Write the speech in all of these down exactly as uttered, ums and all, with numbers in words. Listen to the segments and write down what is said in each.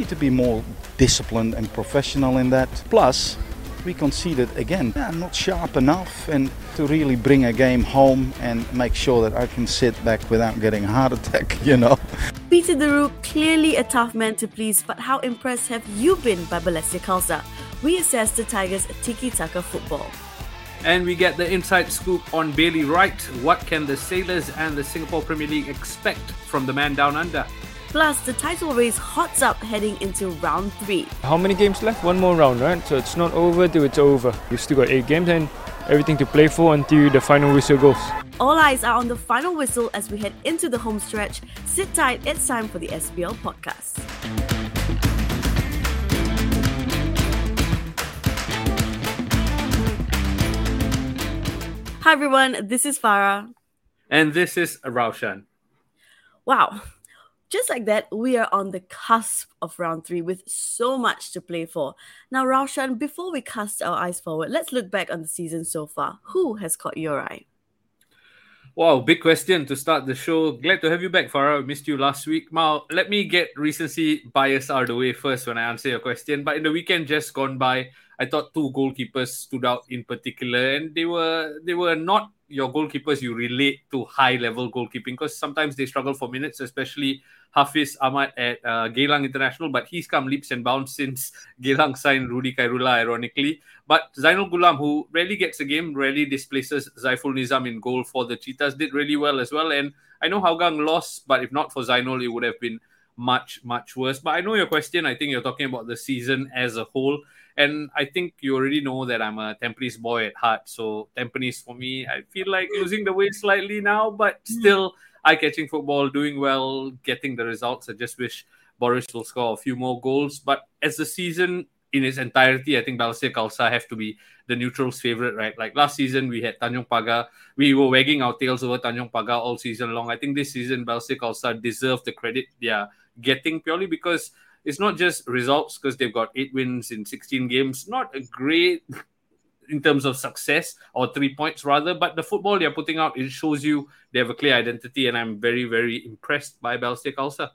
need to be more disciplined and professional in that. Plus, we conceded again, yeah, not sharp enough, and to really bring a game home and make sure that I can sit back without getting a heart attack, you know. Peter de Roo, clearly a tough man to please, but how impressed have you been by Balestier Khalsa? We assess the Tigers' tiki-taka football. And we get the inside scoop on Bailey Wright. What can the Sailors and the Singapore Premier League expect from the man down under? Plus, the title race hots up heading into round three. How many games left? One more round, right? So it's not over till it's over. We've still got eight games and everything to play for until the final whistle goes. All eyes are on the final whistle as we head into the home stretch. Sit tight, it's time for the S B L podcast. Hi everyone, this is Farah. And this is Raushan. Wow. Just like that, we are on the cusp of round three with so much to play for. Now, Raushan, before we cast our eyes forward, let's look back on the season so far. Who has caught your eye? Wow, big question to start the show. Glad to have you back, Farah. I missed you last week. Now, let me get recency bias out of the way first when I answer your question. But in the weekend just gone by, I thought two goalkeepers stood out in particular, and they were they were not your goalkeepers you relate to high-level goalkeeping, because sometimes they struggle for minutes, especially Hafiz Ahmad at uh, Geylang International, but he's come leaps and bounds since Geylang signed Rudy Khairullah, ironically. But Zainul Ghulam, who rarely gets a game, rarely displaces Zaiful Nizam in goal for the Cheetahs, did really well as well. And I know Hougang lost, but if not for Zainul, it would have been much, much worse. But I know your question. I think you're talking about the season as a whole. And I think you already know that I'm a Tampines boy at heart. So Tampines, for me, I feel like losing the way slightly now, but still eye-catching football, doing well, getting the results. I just wish Boris will score a few more goals. But as the season in its entirety, I think Balestier Khalsa have to be the neutrals' favourite, right? Like last season, we had Tanjong Pagar. We were wagging our tails over Tanjong Pagar all season long. I think this season, Balestier Khalsa deserve the credit they are getting purely because it's not just results, because they've got eight wins in sixteen games. Not a great in terms of success, or three points rather, but the football they're putting out, it shows you they have a clear identity, and I'm very, very impressed by Balestier Khalsa.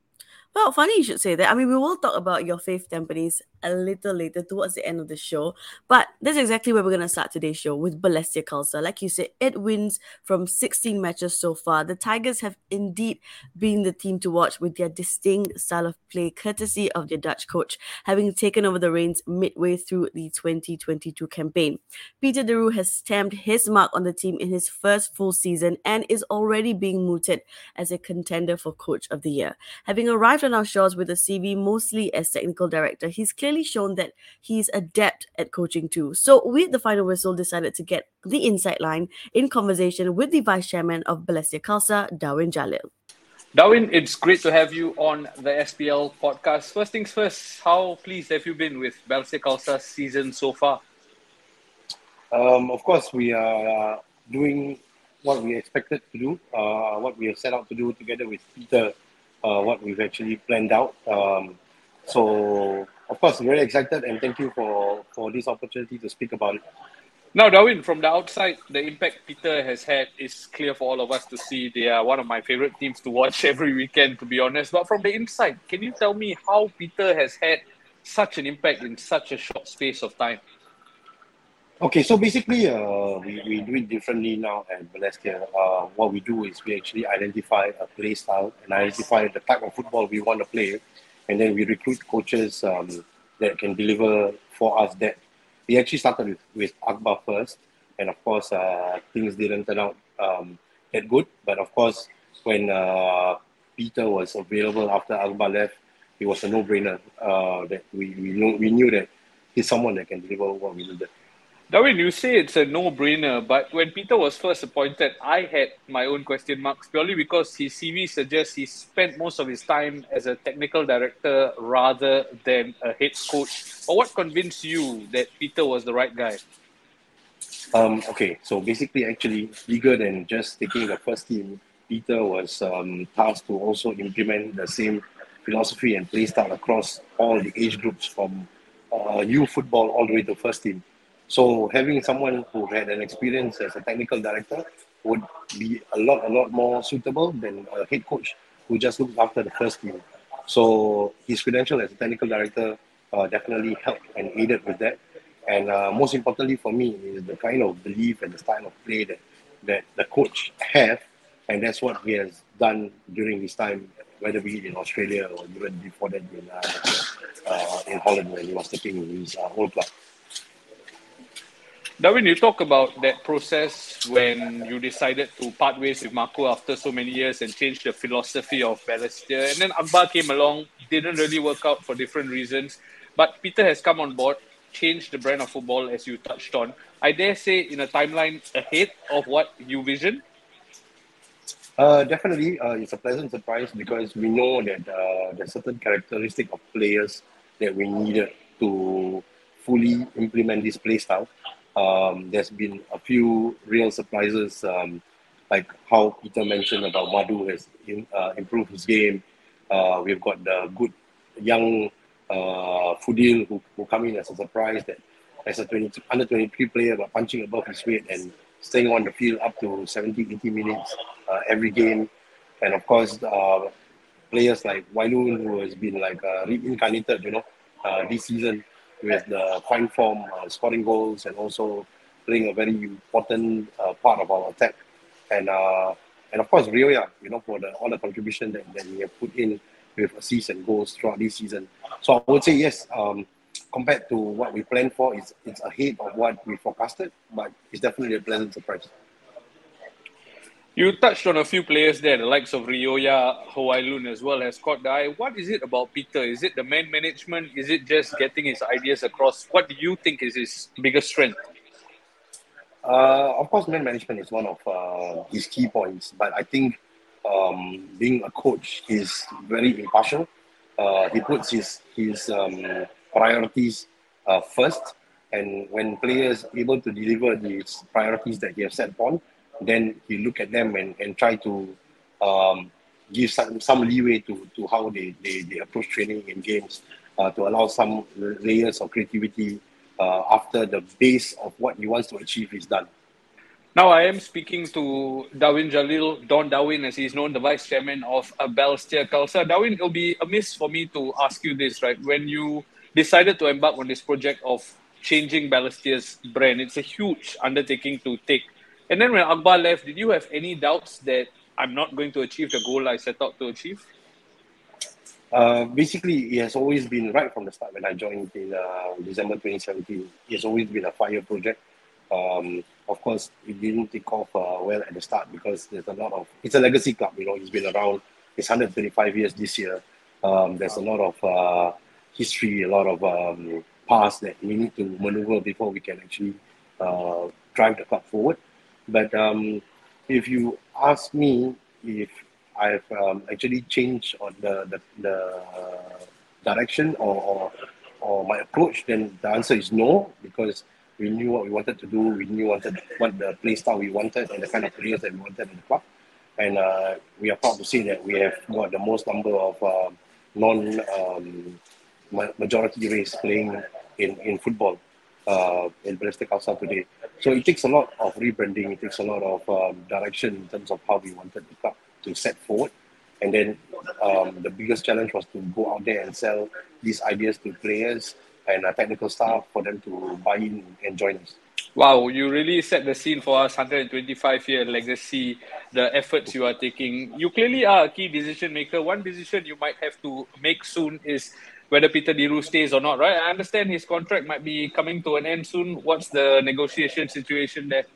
Well, funny you should say that. I mean, we will talk about your faith Tampines a little later towards the end of the show. But that's exactly where we're going to start today's show, with Balestier Khalsa. Like you said, eight wins from sixteen matches so far. The Tigers have indeed been the team to watch with their distinct style of play, courtesy of their Dutch coach, having taken over the reins midway through the twenty twenty-two campaign. Peter de Roo has stamped his mark on the team in his first full season and is already being mooted as a contender for Coach of the Year. Having arrived on our shores with a C V mostly as technical director, he's clearly shown that he's adept at coaching too. So we at the final whistle decided to get the inside line in conversation with the vice chairman of Balestier Khalsa, Darwin Jalil. Darwin, it's great to have you on the S P L podcast. First things first, how pleased have you been with Balestier Khalsa's season so far? Um, of course, we are doing what we expected to do, uh, what we have set out to do together with Peter, uh, what we've actually planned out. Um, so, of course, very excited, and thank you for, for this opportunity to speak about it. Now, Darwin, from the outside, the impact Peter has had is clear for all of us to see. They are one of my favorite teams to watch every weekend, to be honest. But from the inside, can you tell me how Peter has had such an impact in such a short space of time? Okay, so basically, uh, we, we do it differently now at Balestier. Uh, what we do is we actually identify a play style and identify the type of football we want to play. And then we recruit coaches um, that can deliver for us that. We actually started with, with Akbar first, and of course, uh, things didn't turn out um, that good. But of course, when uh, Peter was available after Akbar left, it was a no-brainer uh, that we we knew, we knew that he's someone that can deliver what we needed. Darwin, you say it's a no-brainer, but when Peter was first appointed, I had my own question marks purely because his C V suggests he spent most of his time as a technical director rather than a head coach. But what convinced you that Peter was the right guy? Um, okay, so basically, actually, bigger than just taking the first team, Peter was um, tasked to also implement the same philosophy and play style across all the age groups from uh, youth football all the way to first team. So having someone who had an experience as a technical director would be a lot, a lot more suitable than a head coach who just looks after the first team. So his credential as a technical director uh, definitely helped and aided with that. And uh, most importantly for me is the kind of belief and the style of play that, that the coach have, and that's what he has done during his time, whether be it in Australia or even before that in, uh, uh, in Holland when he was taking his uh, old club. Darwin, you talk about that process when you decided to part ways with Marco after so many years and change the philosophy of Balestier. And then Akbar came along, didn't really work out for different reasons. But Peter has come on board, changed the brand of football as you touched on. I dare say in a timeline ahead of what you vision. Uh, definitely, uh, it's a pleasant surprise because we know that uh, there's certain characteristic of players that we needed to fully implement this play style. Um, there's been a few real surprises, um, like how Peter mentioned about Madu has in, uh, improved his game. Uh, we've got the good young uh, Fudil who, who come in as a surprise that as a twenty, under twenty-three player but punching above his weight and staying on the field up to seventy, eighty minutes uh, every game. And of course, uh, players like Wailun, who has been like uh, reincarnated, you know, uh, this season with the fine form, uh, scoring goals, and also playing a very important uh, part of our attack. And uh, and of course, Rioya, you know, for the all the contribution that, that we have put in with assists and goals throughout this season. So I would say yes, um, compared to what we planned for, it's, it's ahead of what we forecasted, but it's definitely a pleasant surprise. You touched on a few players there, the likes of Rioya, Huailun as well as caught the eye. What is it about Peter? Is it the man management? Is it just getting his ideas across? What do you think is his biggest strength? Uh, of course, man management is one of uh, his key points, but I think um, being a coach is very impartial. Uh, he puts his, his um, priorities uh, first, and when players are able to deliver these priorities that he has set upon, then you look at them and, and try to um, give some, some leeway to, to how they, they, they approach training and games uh, to allow some layers of creativity uh, after the base of what he wants to achieve is done. Now I am speaking to Darwin Jalil, Don Darwin as he's known, the vice chairman of Balestier Khalsa. Darwin, it'll be amiss for me to ask you this, right? When you decided to embark on this project of changing Balestier's brand, it's a huge undertaking to take. And then when Akbar left, did you have any doubts that I'm not going to achieve the goal I set out to achieve? Uh, basically, it has always been right from the start when I joined in uh, December twenty seventeen. It has always been a fire project. Um, of course, it didn't take off uh, well at the start because there's a lot of, it's a legacy club, you know, it's been around, it's one hundred thirty-five years this year. Um, there's a lot of uh, history, a lot of um, past that we need to maneuver before we can actually uh, drive the club forward. But um, if you ask me if I've um, actually changed on the the, the direction or, or or my approach, then the answer is no, because we knew what we wanted to do, we knew wanted what the play style we wanted and the kind of players that we wanted in the club. And uh, we are proud to say that we have got the most number of uh, non um, majority race playing in, in football uh, in Balestier Khalsa today. So it takes a lot of rebranding, it takes a lot of um, direction in terms of how we wanted the club to set forward. And then um, the biggest challenge was to go out there and sell these ideas to players and uh, technical staff for them to buy in and join us. Wow, you really set the scene for us, one hundred twenty-five year legacy, the efforts you are taking. You clearly are a key decision maker. One decision you might have to make soon is whether Peter Diru stays or not, right? I understand his contract might be coming to an end soon. What's the negotiation situation there?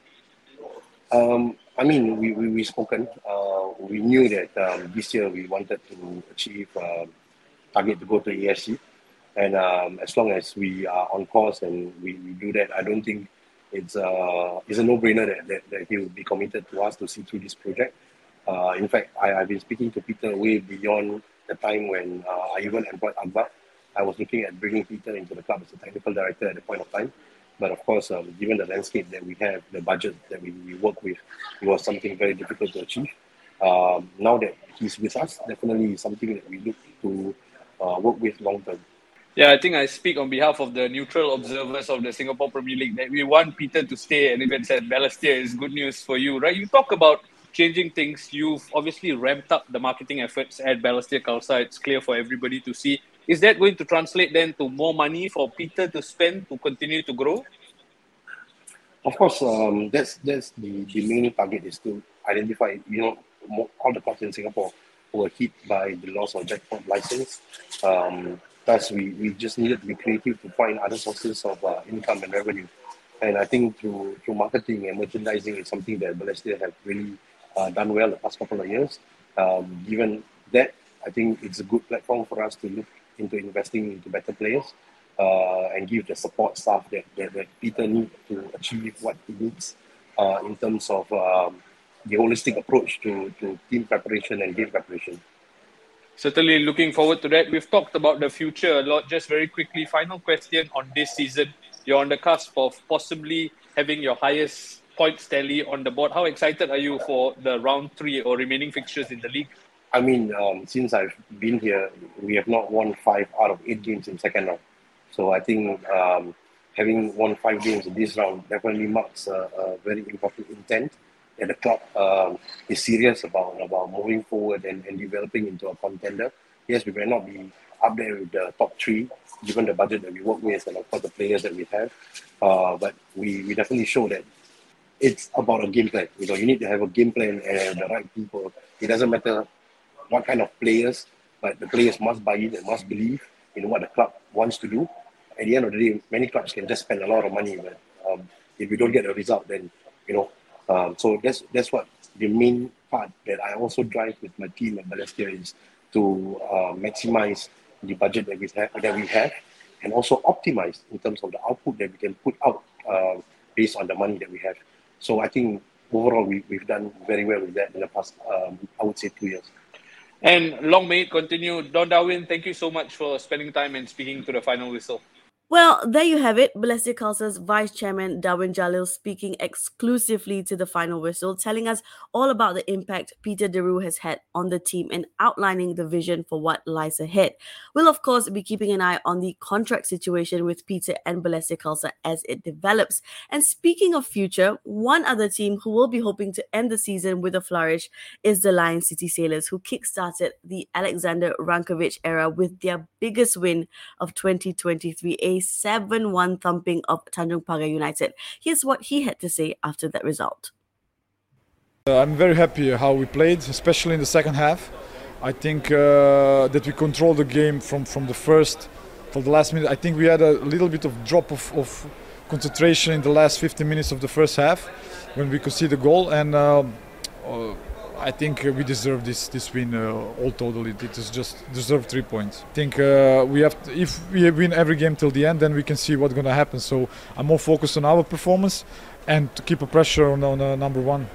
Um, I mean, we, we, we spoken. Uh, we knew that um, this year we wanted to achieve uh, target to go to A F C. And um, as long as we are on course and we, we do that, I don't think it's, uh, it's a no-brainer that, that, that he will be committed to us to see through this project. Uh, in fact, I, I've been speaking to Peter way beyond the time when uh, I even employed Akbar. I was looking at bringing Peter into the club as a technical director at the point of time. But of course, um, given the landscape that we have, the budget that we, we work with, it was something very difficult to achieve. Um, now that he's with us, definitely something that we look to uh, work with long term. Yeah, I think I speak on behalf of the neutral observers of the Singapore Premier League that we want Peter to stay, and even said Balestier is good news for you, right? You talk about changing things. You've obviously ramped up the marketing efforts at Balestier Khalsa. It's clear for everybody to see. Is that going to translate then to more money for Peter to spend to continue to grow? Of course, um, that's that's the, the main target is to identify, you know, more, all the clubs in Singapore who were hit by the loss of jackpot license. Um, thus, we, we just needed to be creative to find other sources of uh, income and revenue. And I think through through marketing and merchandising is something that Balestier have really uh, done well the past couple of years. Um, given that, I think it's a good platform for us to look into investing into better players uh, and give the support staff that, that, that Peter needs to achieve what he needs uh, in terms of um, the holistic approach to, to team preparation and game preparation. Certainly looking forward to that. We've talked about the future a lot. Just very quickly, final question on this season. You're on the cusp of possibly having your highest points tally on the board. How excited are you for the round three or remaining fixtures in the league? I mean, um, since I've been here, we have not won five out of eight games in second round. So I think um, having won five games in this round definitely marks a, a very important intent that the club um, is serious about about moving forward and, and developing into a contender. Yes, we may not be up there with the top three, given the budget that we work with and of course the players that we have. Uh, but we, we definitely show that it's about a game plan. You know, you need to have a game plan and the right people. It doesn't matter what kind of players, but the players must buy in and must believe in what the club wants to do. At the end of the day, many clubs can just spend a lot of money, but um, if we don't get a result, then, you know, um, so that's that's what the main part that I also drive with my team at Balestier is to uh, maximize the budget that we have, that we have, and also optimize in terms of the output that we can put out uh, based on the money that we have. So I think overall we, we've done very well with that in the past, um, I would say, two years. And long may it continue. Don Darwin, thank you so much for spending time and speaking to the Final Whistle. Well, there you have it. Balestier Khalsa's Vice Chairman Darwin Jalil speaking exclusively to the Final Whistle, telling us all about the impact Peter de Roo has had on the team and outlining the vision for what lies ahead. We'll, of course, be keeping an eye on the contract situation with Peter and Balestier Khalsa as it develops. And speaking of future, one other team who will be hoping to end the season with a flourish is the Lion City Sailors, who kickstarted the Alexander Rankovic era with their biggest win of twenty twenty-three, a seven one thumping of Tanjong Pagar United. Here's what he had to say after that result. Uh, I'm very happy how we played, especially in the second half. I think uh, that we controlled the game from, from the first till the last minute. I think we had a little bit of drop of, of concentration in the last fifteen minutes of the first half when we could see the goal, and uh, uh, I think we deserve this this win uh, all totally. It is just deserved three points. I think uh, we have to, if we win every game till the end, then we can see what's going to happen. So I'm more focused on our performance and to keep a pressure on, on uh, number one.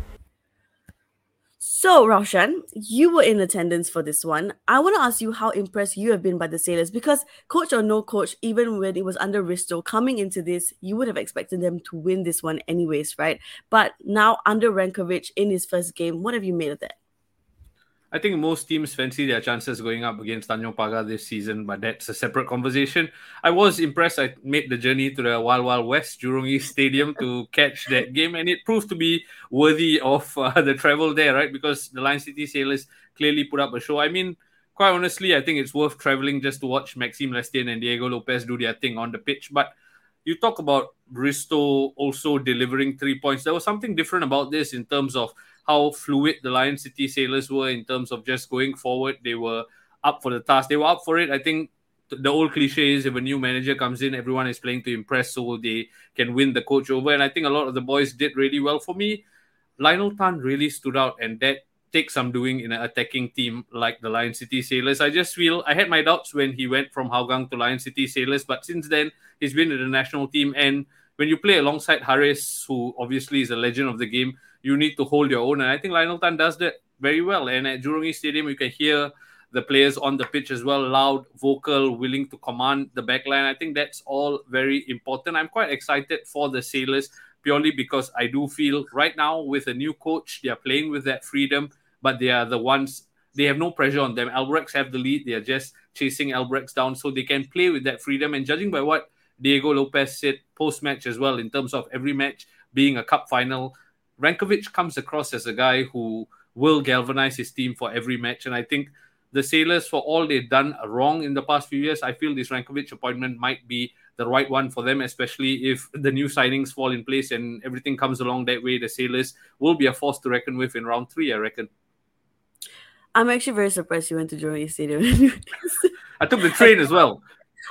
So, Raushan, you were in attendance for this one. I want to ask you how impressed you have been by the Sailors, because coach or no coach, even when it was under Risto, coming into this, you would have expected them to win this one anyways, right? But now under Rankovic in his first game, what have you made of that? I think most teams fancy their chances going up against Tanjong Pagar this season, but that's a separate conversation. I was impressed. I made the journey to the Wild Wild West, Jurong East Stadium, to catch that game, and it proved to be worthy of uh, the travel there, right? Because the Lion City Sailors clearly put up a show. I mean, quite honestly, I think it's worth traveling just to watch Maxime Lestienne and Diego Lopez do their thing on the pitch. But you talk about Risto also delivering three points. There was something different about this in terms of how fluid the Lion City Sailors were in terms of just going forward. They were up for the task. They were up for it. I think the old cliche is if a new manager comes in, everyone is playing to impress so they can win the coach over. And I think a lot of the boys did really well. For me, Lionel Tan really stood out, and that takes some doing in an attacking team like the Lion City Sailors. I just feel I had my doubts when he went from Hougang to Lion City Sailors, but since then he's been in the national team. And when you play alongside Haris, who obviously is a legend of the game, you need to hold your own. And I think Lionel Tan does that very well. And at Jurong East Stadium, you can hear the players on the pitch as well, loud, vocal, willing to command the backline. I think that's all very important. I'm quite excited for the Sailors purely because I do feel right now with a new coach, they are playing with that freedom, but they are the ones, they have no pressure on them. Albrechts have the lead. They are just chasing Albrechts down so they can play with that freedom. And judging by what Diego Lopez said post-match as well, in terms of every match being a cup final, Rankovic comes across as a guy who will galvanize his team for every match. And I think the Sailors, for all they've done wrong in the past few years, I feel this Rankovic appointment might be the right one for them, especially if the new signings fall in place and everything comes along that way. The Sailors will be a force to reckon with in round three, I reckon. I'm actually very surprised you went to Jurong East Stadium. I took the train as well.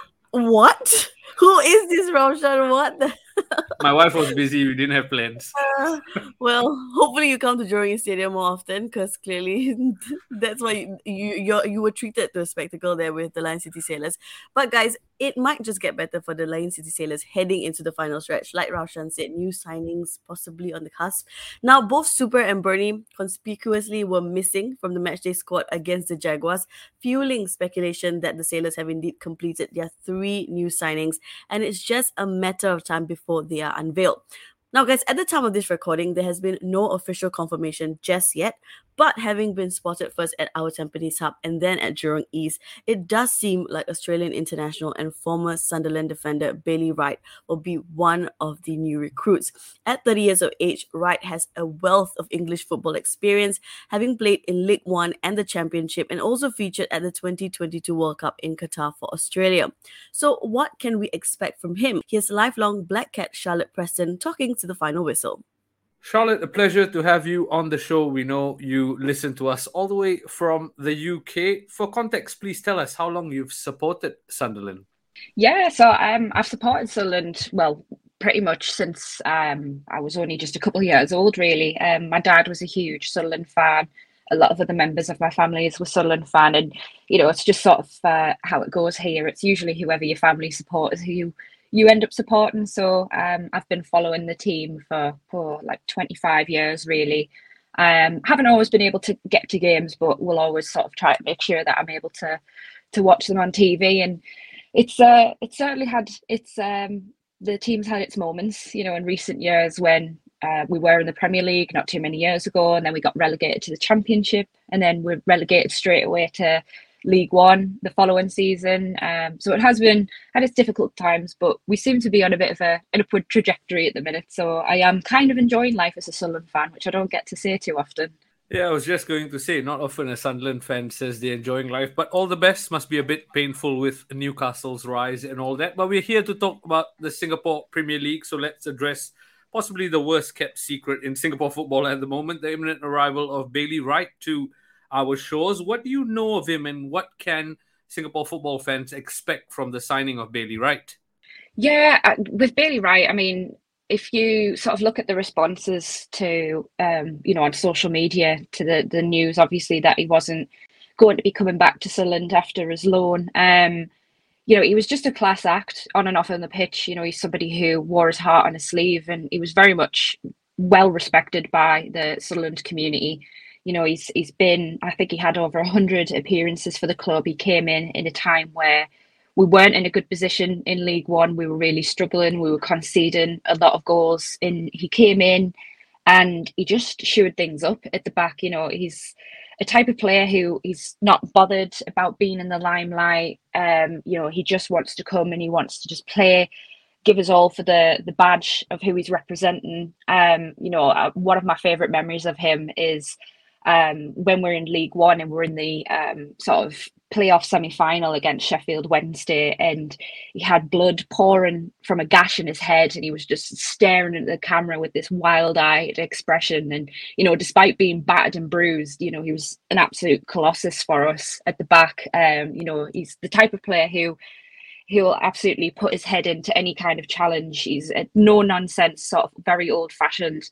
What? Who is this Raushan? What the? My wife was busy. We didn't have plans. Uh, well, hopefully you come to Jurong East Stadium more often, because clearly that's why you you you're, you were treated to a spectacle there with the Lion City Sailors. But guys, it might just get better for the Lion City Sailors heading into the final stretch. Like Raushan said, new signings possibly on the cusp. Now, both Super and Bernie conspicuously were missing from the matchday squad against the Jaguars, fueling speculation that the Sailors have indeed completed their three new signings, and it's just a matter of time before they are unveiled. Now, guys, at the time of this recording, there has been no official confirmation just yet, but having been spotted first at our Tampines hub and then at Jurong East, it does seem like Australian international and former Sunderland defender Bailey Wright will be one of the new recruits. At thirty years of age, Wright has a wealth of English football experience, having played in League One and the Championship, and also featured at the twenty twenty-two World Cup in Qatar for Australia. So what can we expect from him? Here's lifelong Black Cat Charlotte Preston talking to the final whistle. Charlotte, a pleasure to have you on the show. We know you listen to us all the way from the U K. For context, please tell us how long you've supported Sunderland. Yeah, so um, I've supported Sunderland, well, pretty much since um, I was only just a couple of years old, really. Um, my dad was a huge Sunderland fan. A lot of other members of my family were Sunderland fan. And, you know, it's just sort of uh, how it goes here. It's usually whoever your family supports who you you end up supporting. So um, I've been following the team for, for like twenty-five years, really. Um, haven't always been able to get to games, but we'll always sort of try to make sure that I'm able to to watch them on T V. And it's uh, it's certainly had its um, the team's had its moments, you know, in recent years when uh, we were in the Premier League not too many years ago, and then we got relegated to the Championship, and then we're relegated straight away to League One the following season. Um, so it has been had its difficult times, but we seem to be on a bit of a, an upward trajectory at the minute. So I am kind of enjoying life as a Sunderland fan, which I don't get to say too often. Yeah, I was just going to say, not often a Sunderland fan says they're enjoying life, but all the best. Must be a bit painful with Newcastle's rise and all that. But we're here to talk about the Singapore Premier League, so let's address possibly the worst kept secret in Singapore football at the moment, the imminent arrival of Bailey Wright to our shores. What do you know of him, and what can Singapore football fans expect from the signing of Bailey Wright? Yeah, with Bailey Wright, I mean, if you sort of look at the responses to, um, you know, on social media to the, the news, obviously, that he wasn't going to be coming back to Sunderland after his loan, um, you know, he was just a class act on and off on the pitch. You know, he's somebody who wore his heart on his sleeve, and he was very much well respected by the Sunderland community. You know, he's he's been, I think he had over one hundred appearances for the club. He came in in a time where we weren't in a good position in League One. We were really struggling. We were conceding a lot of goals. And he came in and he just shored things up at the back. You know, he's a type of player who he's not bothered about being in the limelight. Um, you know, he just wants to come and he wants to just play, give us all for the the badge of who he's representing. Um, you know, uh, one of my favourite memories of him is Um, when we're in League One and we're in the um, sort of playoff semi-final against Sheffield Wednesday, and he had blood pouring from a gash in his head, and he was just staring at the camera with this wild-eyed expression. And, you know, despite being battered and bruised, you know, he was an absolute colossus for us at the back. Um, you know, he's the type of player who he'll absolutely put his head into any kind of challenge. He's a no-nonsense, sort of very old-fashioned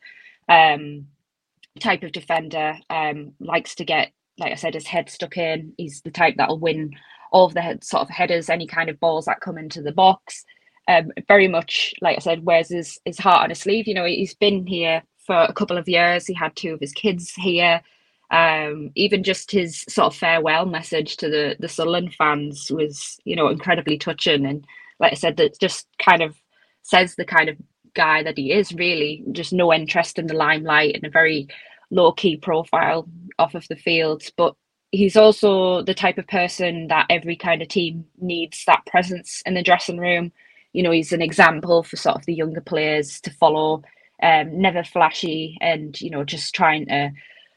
um type of defender, um, likes to get, like I said, his head stuck in. He's the type that'll win all of the head, sort of headers, any kind of balls that come into the box. Um, very much, like I said, wears his, his heart on his sleeve. You know, he's been here for a couple of years. He had two of his kids here. Um, even just his sort of farewell message to the, the Sunderland fans was, you know, incredibly touching. And like I said, that just kind of says the kind of guy that he is, really. Just no interest in the limelight and a very low-key profile off of the field. But he's also the type of person that every kind of team needs, that presence in the dressing room. You know, he's an example for sort of the younger players to follow. um, never flashy, and you know, just trying to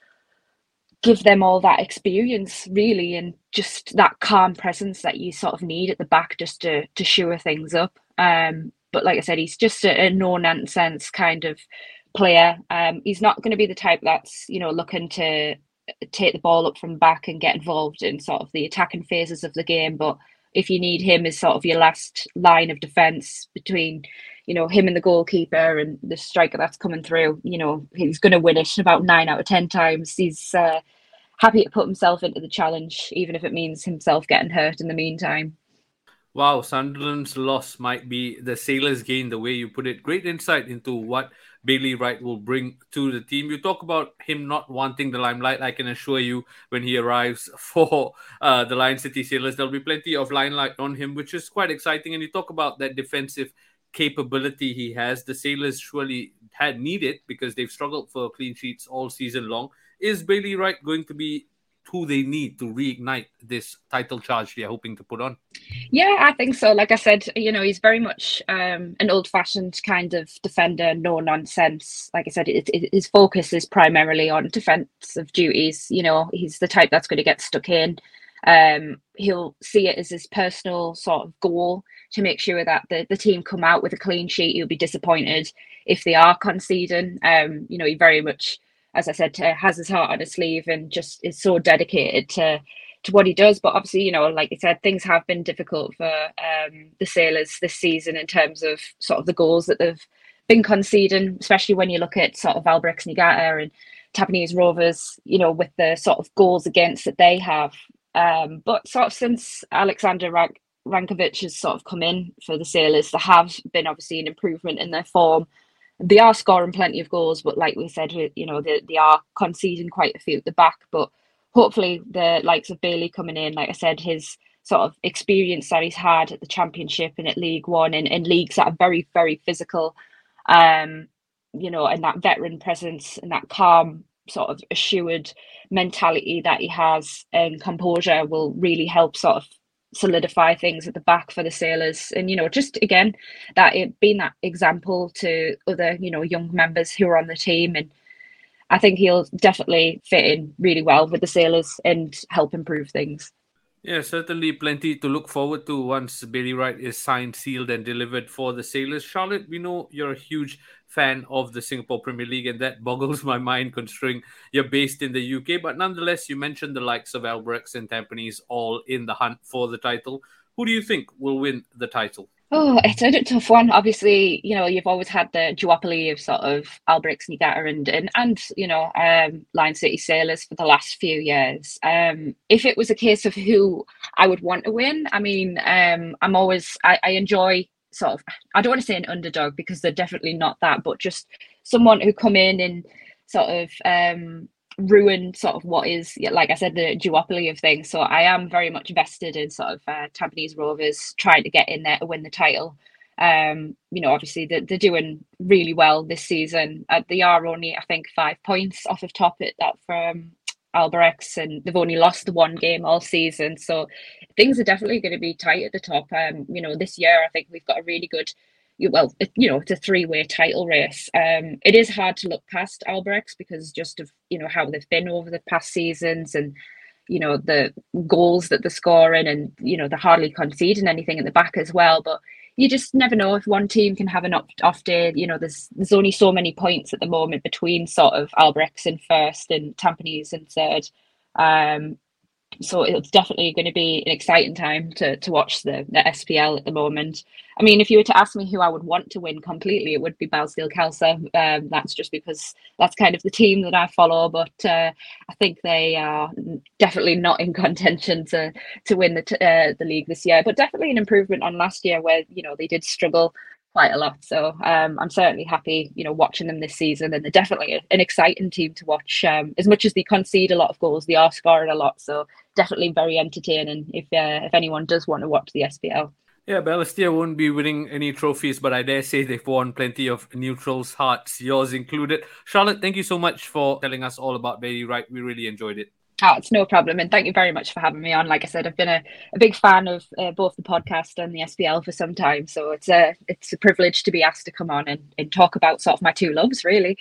give them all that experience really, and just that calm presence that you sort of need at the back just to to shore things up. Um, but like I said, he's just a, a no nonsense kind of player. Um, he's not going to be the type that's, you know, looking to take the ball up from back and get involved in sort of the attacking phases of the game. But if you need him as sort of your last line of defence between, you know, him and the goalkeeper and the striker that's coming through, you know, he's going to win it about nine out of ten times. He's uh, happy to put himself into the challenge, even if it means himself getting hurt in the meantime. Wow, Sunderland's loss might be the Sailors' gain, the way you put it. Great insight into what Bailey Wright will bring to the team. You talk about him not wanting the limelight. I can assure you, when he arrives for uh, the Lion City Sailors, there'll be plenty of limelight on him, which is quite exciting. And you talk about that defensive capability he has. The Sailors surely had needed because they've struggled for clean sheets all season long. Is Bailey Wright going to be who they need to reignite this title charge they're hoping to put on? Yeah, I think so. Like I said, you know, he's very much um, an old-fashioned kind of defender, no nonsense. Like I said, it, it, his focus is primarily on defensive duties. You know, he's the type that's going to get stuck in. Um, he'll see it as his personal sort of goal to make sure that the, the team come out with a clean sheet. He'll be disappointed if they are conceding. Um, you know, he very much, as I said, uh, has his heart on his sleeve and just is so dedicated to to what he does. But obviously, you know, like I said, things have been difficult for um, the Sailors this season in terms of sort of the goals that they've been conceding, especially when you look at sort of Albirex Niigata and Tapanese Rovers, you know, with the sort of goals against that they have. Um, but sort of since Alexander Rank- Rankovic has sort of come in for the Sailors, there have been obviously an improvement in their form. They are scoring plenty of goals, but like we said, you know, they, they are conceding quite a few at the back. But hopefully the likes of Bailey coming in, like I said, his sort of experience that he's had at the Championship and at League One and in leagues that are very, very physical, um, you know, and that veteran presence and that calm sort of assured mentality that he has and composure will really help sort of solidify things at the back for the Sailors. And, you know, just again, that it being that example to other, you know, young members who are on the team. And I think he'll definitely fit in really well with the Sailors and help improve things. Yeah, certainly plenty to look forward to once Bailey Wright is signed, sealed and delivered for the Sailors. Charlotte, we know you're a huge fan of the Singapore Premier League, and that boggles my mind considering you're based in the U K. But nonetheless, you mentioned the likes of Albirex and Tampines all in the hunt for the title. Who do you think will win the title? Oh, it's a tough one. Obviously, you know, you've always had the duopoly of sort of Albirex Niigata and, and, and, you know, um, Lion City Sailors for the last few years. Um, if it was a case of who I would want to win, I mean, um, I'm always, I, I enjoy sort of, I don't want to say an underdog because they're definitely not that, but just someone who come in and sort of um, ruin sort of what is, like I said, the duopoly of things. So I am very much vested in sort of uh, Tampines Rovers trying to get in there to win the title. Um, you know, obviously they're, they're doing really well this season. Uh, they are only, I think, five points off of top at that from Albirex, and they've only lost the one game all season. So things are definitely going to be tight at the top. Um, you know, this year I think we've got a really good, well, it, you know, it's a three-way title race. Um, it is hard to look past Albirex because just of, you know, how they've been over the past seasons and, you know, the goals that they're scoring and, you know, they're hardly conceding anything at the back as well. But you just never know if one team can have an off day. You know, there's there's only so many points at the moment between sort of Albirex in first and Tampines in third. Um, so it's definitely going to be an exciting time to to watch the, the S P L at the moment. I mean, if you were to ask me who I would want to win completely, it would be Balsdale Kelsa. Um, that's just because that's kind of the team that I follow. But uh, I think they are definitely not in contention to to win the t- uh, the league this year. But definitely an improvement on last year, where you know they did struggle quite a lot. So um, I'm certainly happy, you know, watching them this season, and they're definitely a, an exciting team to watch. Um, as much as they concede a lot of goals, they are scoring a lot. So definitely very entertaining if uh, if anyone does want to watch the S P L. Yeah, Balestier won't be winning any trophies, but I dare say they've won plenty of neutrals' hearts, yours included. Charlotte, thank you so much for telling us all about Bailey Wright. We really enjoyed it. Oh, it's no problem. And thank you very much for having me on. Like I said, I've been a, a big fan of uh, both the podcast and the S P L for some time. So it's a, it's a privilege to be asked to come on and, and talk about sort of my two loves, really.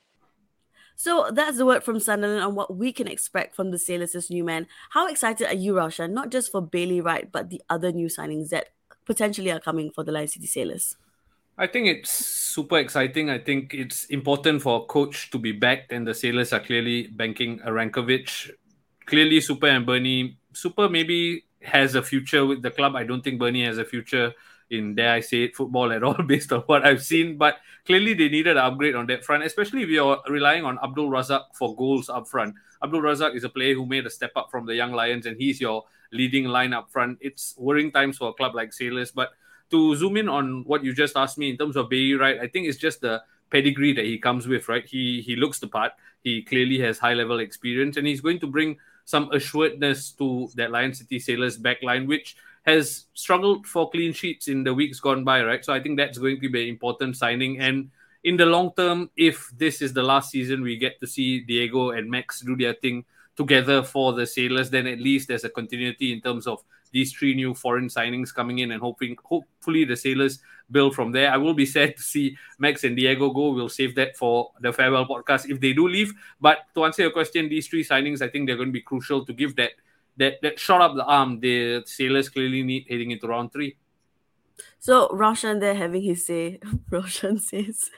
So that's the word from Sunderland on what we can expect from the Sailors' new man. How excited are you, Raushan, not just for Bailey Wright, but the other new signings that potentially are coming for the Lion City Sailors? I think it's super exciting. I think it's important for a coach to be backed, and the Sailors are clearly banking Arankovic. Clearly, Super and Bernie, Super maybe has a future with the club. I don't think Bernie has a future in, dare I say it, football at all, based on what I've seen. But clearly, they needed an upgrade on that front, especially if you're relying on Abdul Razak for goals up front. Abdul Razak is a player who made a step up from the Young Lions, and he's your leading line up front. It's worrying times for a club like Sailors. But to zoom in on what you just asked me in terms of Bailey Wright, I think it's just the pedigree that he comes with, right? He he looks the part. He clearly has high-level experience, and he's going to bring some assuredness to that Lion City Sailors backline, which has struggled for clean sheets in the weeks gone by, right? So I think that's going to be an important signing. And in the long term, if this is the last season we get to see Diego and Max do their thing together for the Sailors, then at least there's a continuity in terms of these three new foreign signings coming in, and hoping, hopefully the Sailors build from there. I will be sad to see Max and Diego go. We'll save that for the farewell podcast if they do leave. But to answer your question, these three signings, I think they're going to be crucial to give that that that shot up the arm the Sailors clearly need heading into round three. So Raushan there having his say. Raushan says,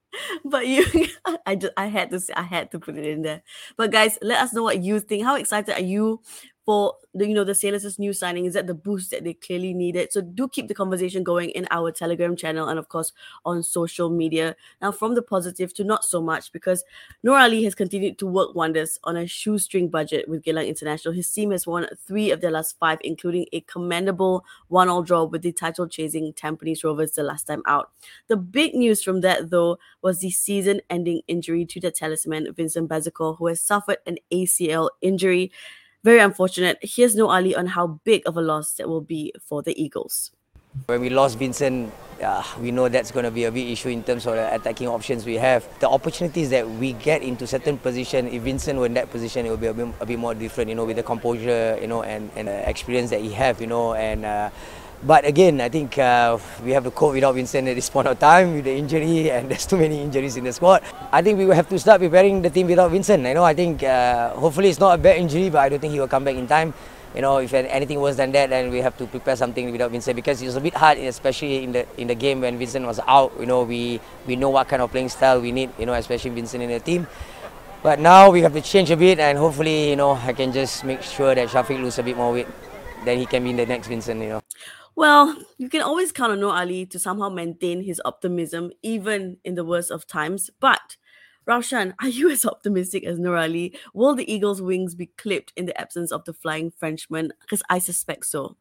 but you, I just, I had to say, I had to put it in there. But guys, let us know what you think. How excited are you for the, you know, the Sailors' new signing? Is that the boost that they clearly needed? So do keep the conversation going in our Telegram channel and of course on social media. Now from the positive to not so much, because Noor Ali has continued to work wonders on a shoestring budget with Geylang International. His team has won three of their last five, including a commendable one-all draw with the title-chasing Tampines Rovers the last time out. The big news from that, though, was the season-ending injury to the talisman Vincent Bezecourt, who has suffered an A C L injury. Very unfortunate. Here's Noor Ali on how big of a loss that will be for the Eagles. When we lost Vincent, uh, we know that's going to be a big issue in terms of the attacking options we have. The opportunities that we get into certain position, if Vincent were in that position, it will be a bit, a bit more different, you know, with the composure, you know, and, and uh, experience that he have, you know, and uh, but again, I think uh, we have to cope without Vincent at this point of time with the injury, and there's too many injuries in the squad. I think we will have to start preparing the team without Vincent. You know, I think uh, hopefully it's not a bad injury, but I don't think he will come back in time. You know, if anything worse than that, then we have to prepare something without Vincent, because it's a bit hard, especially in the in the game when Vincent was out. You know, we we know what kind of playing style we need. You know, especially Vincent in the team. But now we have to change a bit, and hopefully, you know, I can just make sure that Shafiq loses a bit more weight, then he can be the next Vincent. You know. Well, you can always count on Noor Ali to somehow maintain his optimism, even in the worst of times. But, Raushan, are you as optimistic as Noor Ali? Will the Eagles' wings be clipped in the absence of the flying Frenchman? Because I suspect so.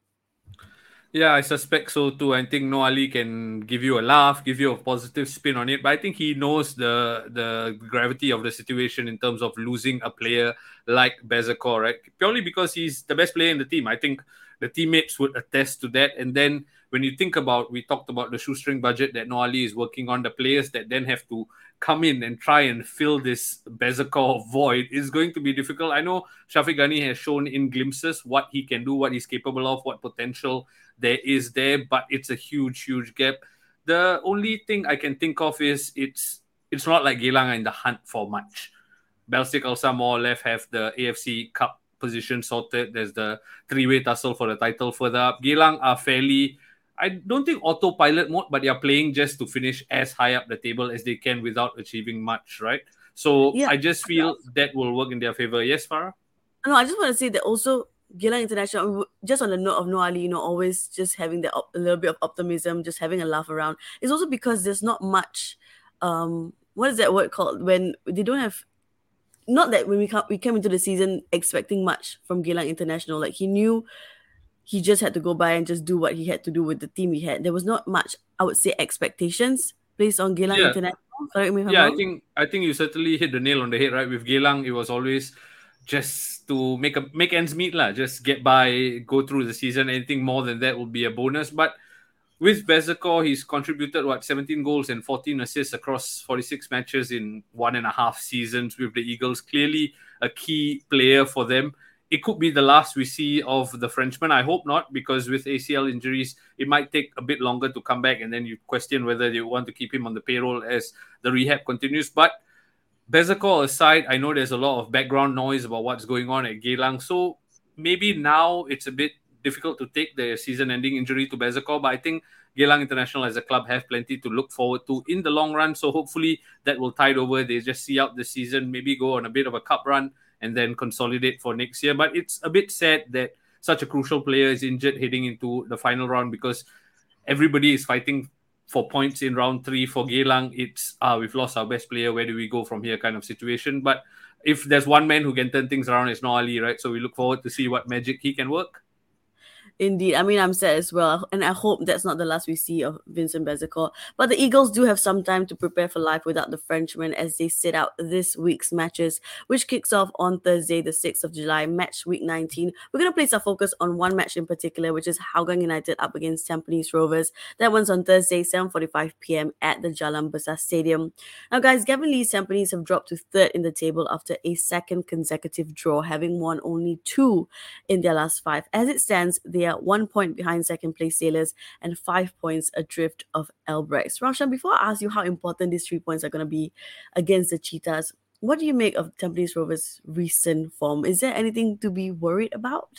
Yeah, I suspect so too. I think Noor Ali can give you a laugh, give you a positive spin on it. But I think he knows the the gravity of the situation in terms of losing a player like Bezecourt, right? Purely because he's the best player in the team. I think the teammates would attest to that. And then when you think about, we talked about the shoestring budget that Noor Ali is working on, the players that then have to come in and try and fill this Bezecourt void is going to be difficult. I know Shafiq Ghani has shown in glimpses what he can do, what he's capable of, what potential there is there, but it's a huge, huge gap. The only thing I can think of is it's it's not like Geylang are in the hunt for much. Balestier Khalsa more or less have the A F C Cup position sorted. There's the three-way tussle for the title further up. Geylang are fairly, I don't think autopilot mode, but they are playing just to finish as high up the table as they can without achieving much, right? So yeah. I just feel that will work in their favor. Yes, Farah? No, I just want to say that also Geylang International, just on the note of Noor Ali, you know, always just having that op- a little bit of optimism, just having a laugh around. It's also because there's not much, um, what is that word called? When they don't have, not that when we come, we came into the season expecting much from Geylang International. Like he knew he just had to go by and just do what he had to do with the team he had. There was not much, I would say, expectations based on Geylang yeah. International. Correct me if I'm yeah, wrong. I think I think you certainly hit the nail on the head, right? With Geylang, it was always just to make a make ends meet, lah. Just get by, go through the season. Anything more than that would be a bonus. But with Bezecourt, he's contributed what seventeen goals and fourteen assists across forty-six matches in one and a half seasons with the Eagles. Clearly a key player for them. it could be the last we see of the Frenchman. I hope not, because with A C L injuries, it might take a bit longer to come back, and then you question whether you want to keep him on the payroll as the rehab continues. But Bezekhor aside, I know there's a lot of background noise about what's going on at Geylang, so maybe now it's a bit difficult to take the season-ending injury to Bezekhor, but I think Geylang International as a club have plenty to look forward to in the long run, so hopefully that will tide over. They just see out the season, maybe go on a bit of a cup run, and then consolidate for next year. But it's a bit sad that such a crucial player is injured heading into the final round, because everybody is fighting for points in round three. For Geylang, it's, ah, we've lost our best player, where do we go from here kind of situation. But if there's one man who can turn things around, it's Noah Ali, right? So we look forward to see what magic he can work. Indeed. I mean, I'm sad as well. And I hope that's not the last we see of Vincent Bezekhor. But the Eagles do have some time to prepare for life without the Frenchman as they sit out this week's matches, which kicks off on Thursday, the sixth of July, match week nineteen. We're going to place our focus on one match in particular, which is Hougang United up against Tampines Rovers. That one's on Thursday, seven forty-five p.m. at the Jalan Besar Stadium. Now, guys, Gavin Lee's Tampines have dropped to third in the table after a second consecutive draw, having won only two in their last five. As it stands, they are one point behind second place Sailors and five points adrift of Albrechts. Raushan, before I ask you how important these three points are going to be against the Cheetahs, what do you make of Tampines Rovers' recent form? Is there anything to be worried about?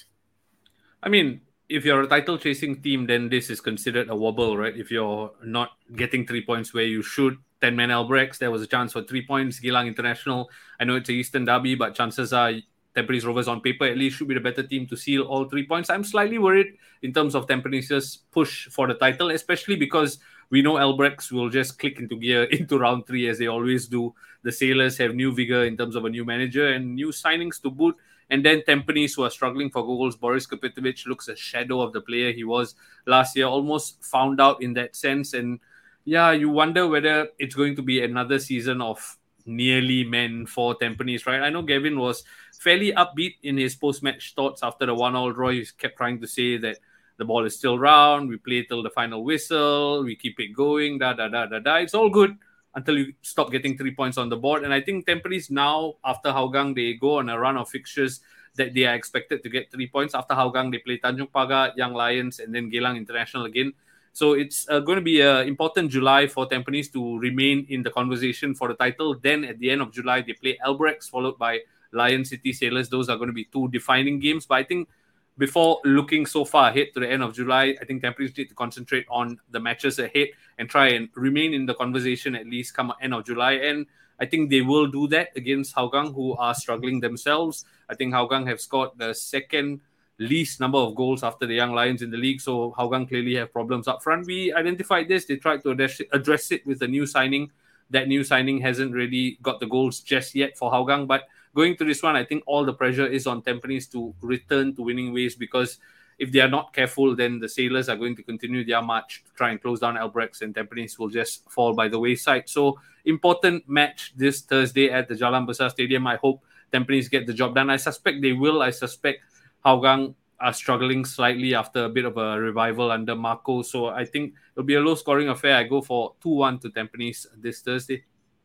I mean, if you're a title-chasing team, then this is considered a wobble, right? If you're not getting three points where you should, ten-man Albrechts, there was a chance for three points. Geylang International, I know it's a Eastern derby, but chances are Tampines Rovers on paper at least should be the better team to seal all three points. I'm slightly worried in terms of Tampines' push for the title, especially because we know Albrechts will just click into gear into round three as they always do. The Sailors have new vigor in terms of a new manager and new signings to boot. And then Tampines, who are struggling for goals, Boris Kapitovic looks a shadow of the player he was last year, almost found out in that sense. And yeah, you wonder whether it's going to be another season of nearly men for Tampines, right? I know Gavin was fairly upbeat in his post-match thoughts after the one-all draw. He kept trying to say that the ball is still round, we play till the final whistle, we keep it going, da da da da da. It's all good until you stop getting three points on the board. And I think Tampines now, after Hougang, they go on a run of fixtures that they are expected to get three points. After Hougang, they play Tanjung Pagar, Young Lions, and then Geylang International again. So it's uh, going to be an important July for Tampines to remain in the conversation for the title. Then at the end of July, they play Albrechts, followed by Lion City Sailors. Those are going to be two defining games. But I think before looking so far ahead to the end of July, I think Tampines need to concentrate on the matches ahead and try and remain in the conversation at least come end of July. And I think they will do that against Hougang, who are struggling themselves. I think Hougang have scored the second least number of goals after the Young Lions in the league. So Hougang clearly have problems up front. We identified this. They tried to address it, address it with a new signing. That new signing hasn't really got the goals just yet for Hougang. But going to this one, I think all the pressure is on Tampines to return to winning ways, because if they are not careful, then the Sailors are going to continue their march to try and close down Albrechts, and Tampines will just fall by the wayside. So important match this Thursday at the Jalan Besar Stadium. I hope Tampines get the job done. I suspect they will. I suspect Hougang are struggling slightly after a bit of a revival under Marco. So I think it'll be a low-scoring affair. I go for two one to Tampines this Thursday.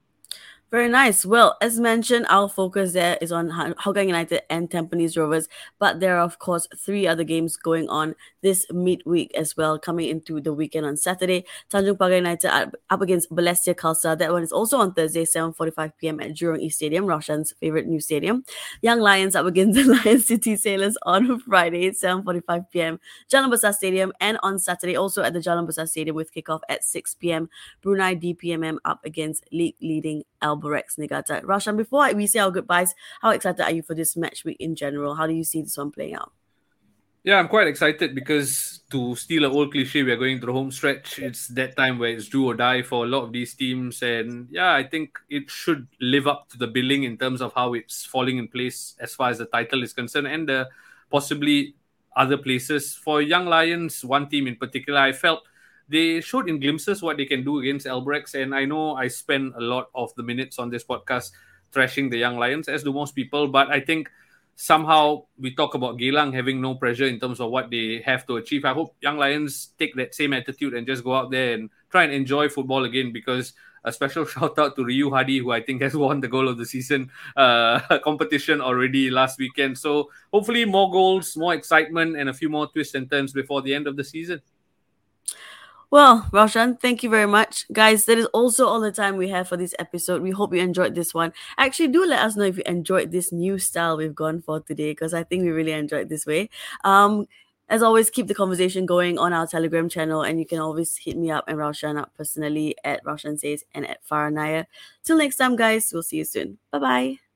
Very nice. Well, as mentioned, our focus there is on Hougang United and Tampines Rovers, but there are, of course, three other games going on this midweek as well, coming into the weekend on Saturday. Tanjung Pagar United up, up against Balestier Khalsa. That one is also on Thursday, seven forty-five p.m. at Jurong East Stadium, Raushan's favorite new stadium. Young Lions up against the Lion City Sailors on Friday, seven forty-five p.m. Jalan Besar Stadium, and on Saturday also at the Jalan Besar Stadium with kickoff at six p.m. Brunei D P M M up against league-leading Albrechts Niigata. Raushan, before we say our goodbyes, how excited are you for this match week in general? How do you see this one playing out? Yeah, I'm quite excited because, to steal an old cliche, we are going to the home stretch. It's that time where it's do or die for a lot of these teams. And yeah, I think it should live up to the billing in terms of how it's falling in place as far as the title is concerned, and uh, possibly other places. For Young Lions, one team in particular, I felt they showed in glimpses what they can do against Albrechts. And I know I spend a lot of the minutes on this podcast thrashing the Young Lions, as do most people. But I think somehow we talk about Geylang having no pressure in terms of what they have to achieve. I hope Young Lions take that same attitude and just go out there and try and enjoy football again, because A special shout out to Ryu Hadi, who I think has won the goal of the season uh, competition already last weekend. So hopefully more goals, more excitement, and a few more twists and turns before the end of the season. Well, Raushan, thank you very much. Guys, that is also all the time we have for this episode. We hope you enjoyed this one. Actually, do let us know if you enjoyed this new style we've gone for today, because I think we really enjoyed this way. Um, as always, keep the conversation going on our Telegram channel, and you can always hit me up and Raushan up personally at Raushan Says and at Farah Naya. Till next time, guys, we'll see you soon. Bye-bye.